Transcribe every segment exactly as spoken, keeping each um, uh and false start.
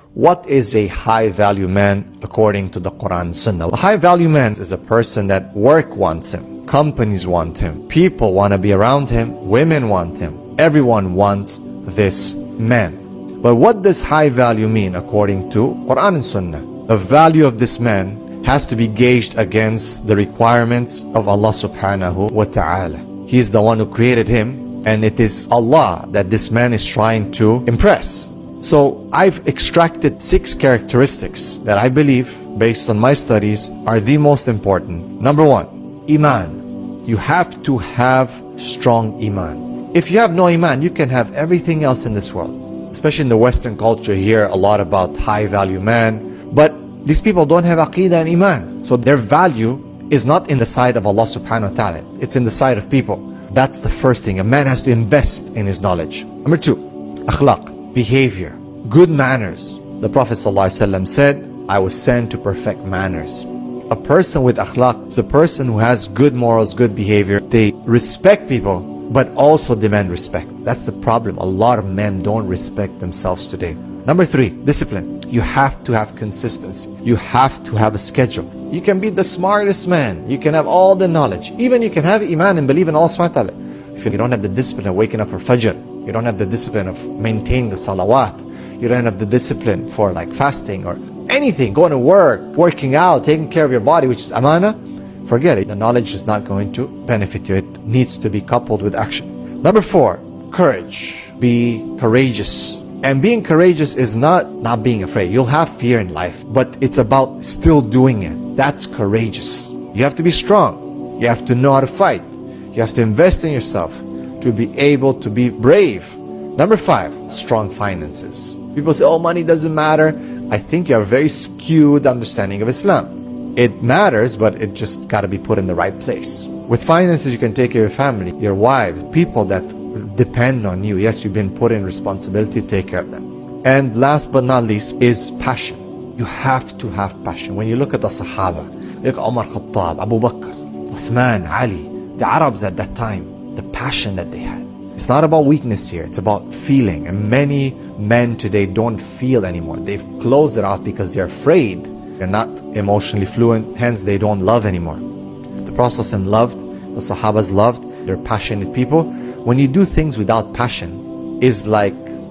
What is a high value man according to the Quran and Sunnah? A high value man is a person that work wants him, companies want him, people want to be around him, women want him. Everyone wants this man. But what does high value mean according to Quran and Sunnah? The value of this man has to be gauged against the requirements of Allah subhanahu wa ta'ala. He is the one who created him, and it is Allah that this man is trying to impress. So I've extracted six characteristics that I believe, based on my studies, are the most important. Number one, Iman. You have to have strong Iman. If you have no Iman, you can have everything else in this world. Especially in the Western culture, you hear a lot about high value man, but these people don't have Aqidah and Iman. So their value is not in the side of Allah subhanahu wa ta'ala. It's in the side of people. That's the first thing. A man has to invest in his knowledge. Number two, akhlaq, behavior, good manners. The Prophet ﷺ said, I was sent to perfect manners. A person with akhlaq is a person who has good morals, good behavior. They respect people, but also demand respect. That's the problem. A lot of men don't respect themselves today. Number three, discipline. You have to have consistency. You have to have a schedule. You can be the smartest man. You can have all the knowledge. Even you can have Iman and believe in Allah subhanahu wa ta'ala. If you don't have the discipline of waking up for Fajr, you don't have the discipline of maintaining the salawat, you don't have the discipline for like fasting or anything, going to work, working out, taking care of your body, which is amana, forget it. The knowledge is not going to benefit you. It needs to be coupled with action. Number four, courage. Be courageous. And being courageous is not not being afraid. You'll have fear in life, but it's about still doing it. That's courageous. You have to be strong. You have to know how to fight. You have to invest in yourself to be able to be brave. Number five, strong finances. People say, oh, money doesn't matter. I think you have a very skewed understanding of Islam. It matters, but it just got to be put in the right place. With finances, you can take care of your family, your wives, people that depend on you. Yes, you've been put in responsibility to take care of them. And last but not least is passion. You have to have passion. When you look at the Sahaba, you look at Umar Khattab, Abu Bakr, Uthman, Ali, the Arabs at that time, the passion that they had. It's not about weakness here, it's about feeling. And many men today don't feel anymore. They've closed it off because they're afraid. They're not emotionally fluent, hence they don't love anymore. The Prophet loved, the Sahabas loved, they're passionate people. When you do things without passion, is like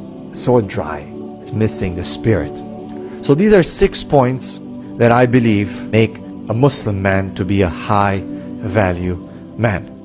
so dry. It's missing the spirit. So these are six points that I believe make a Muslim man to be a high value man.